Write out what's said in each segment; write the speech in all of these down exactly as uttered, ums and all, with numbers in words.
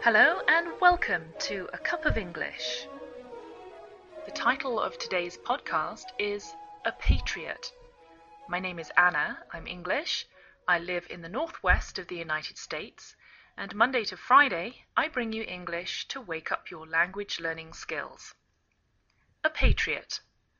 Hello and welcome to A Cup of English. The title of today's podcast is A Patriot. My name is Anna, I'm English, I live in the northwest of the United States, and Monday to Friday I bring you English to wake up your language learning skills. A Patriot.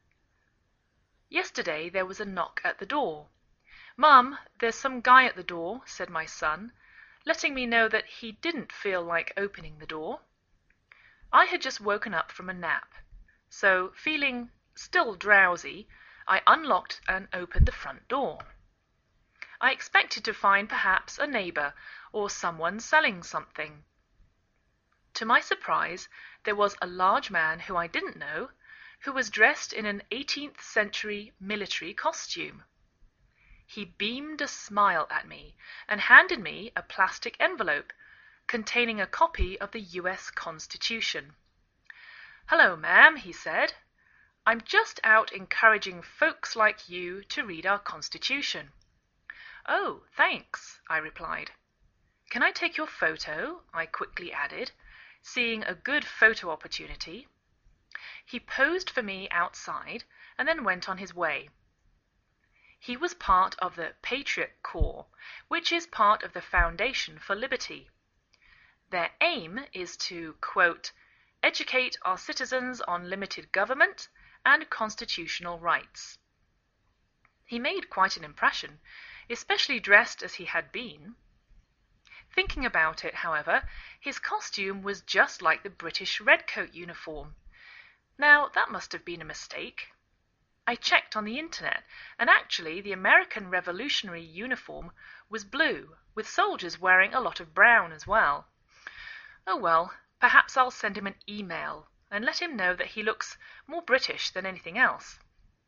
Yesterday there was a knock at the door. "Mum, there's some guy at the door," said my son, letting me know that he didn't feel like opening the door. I had just woken up from a nap, so feeling still drowsy, I unlocked and opened the front door. I expected to find perhaps a neighbour or someone selling something. To my surprise, there was a large man who I didn't know, who was dressed in an eighteenth century military costume. He beamed a smile at me and handed me a plastic envelope containing a copy of the U S Constitution. "Hello, ma'am," he said. "I'm just out encouraging folks like you to read our Constitution." "Oh, thanks," I replied. "Can I take your photo?" I quickly added, seeing a good photo opportunity. He posed for me outside and then went on his way. He was part of the Patriot Corps, which is part of the Foundation for Liberty. Their aim is to, quote, educate our citizens on limited government and constitutional rights. He made quite an impression, especially dressed as he had been. Thinking about it, however, his costume was just like the British Redcoat uniform. Now, that must have been a mistake. I checked on the internet, and actually the American Revolutionary uniform was blue, with soldiers wearing a lot of brown as well. Oh well, perhaps I'll send him an email and let him know that he looks more British than anything else.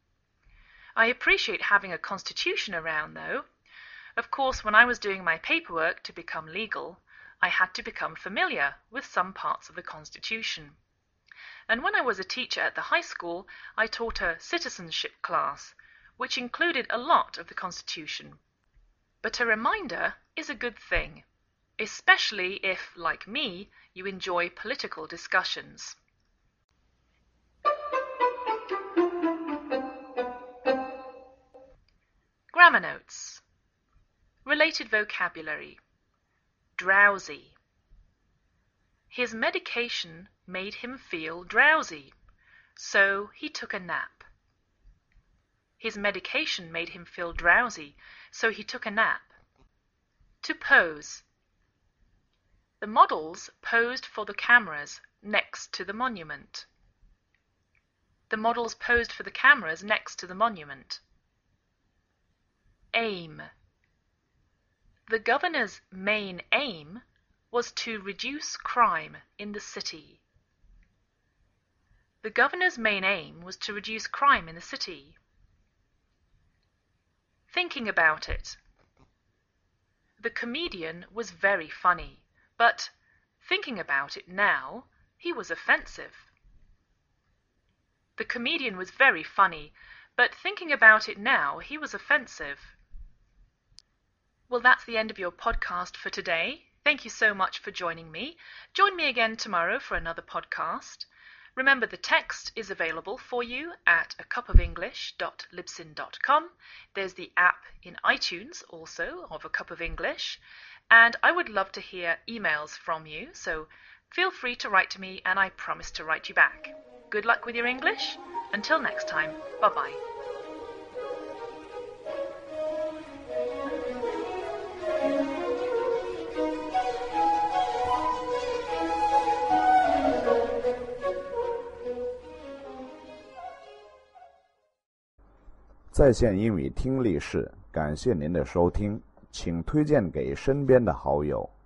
I appreciate having a constitution around, though. Of course, when I was doing my paperwork to become legal, I had to become familiar with some parts of the Constitution. And when I was a teacher at the high school, I taught a citizenship class, which included a lot of the Constitution. But a reminder is a good thing, especially if, like me, you enjoy political discussions. Grammar notes. Related vocabulary. Drowsy. His medication made him feel drowsy, so he took a nap. His medication made him feel drowsy, so he took a nap. To pose. The models posed for the cameras next to the monument. The models posed for the cameras next to the monument. Aim. The governor's main aim was to reduce crime in the city. The governor's main aim was to reduce crime in the city. Thinking about it. The comedian was very funny, but thinking about it now, he was offensive. The comedian was very funny, but thinking about it now, he was offensive. Well, that's the end of your podcast for today. Thank you so much for joining me. Join me again tomorrow for another podcast. Remember, the text is available for you at a cup of english dot libsyn dot com. There's the app in iTunes also of A Cup of English. And I would love to hear emails from you, so feel free to write to me and I promise to write you back. Good luck with your English. Until next time, bye-bye. 在线英语听力室，感谢您的收听，请推荐给身边的好友。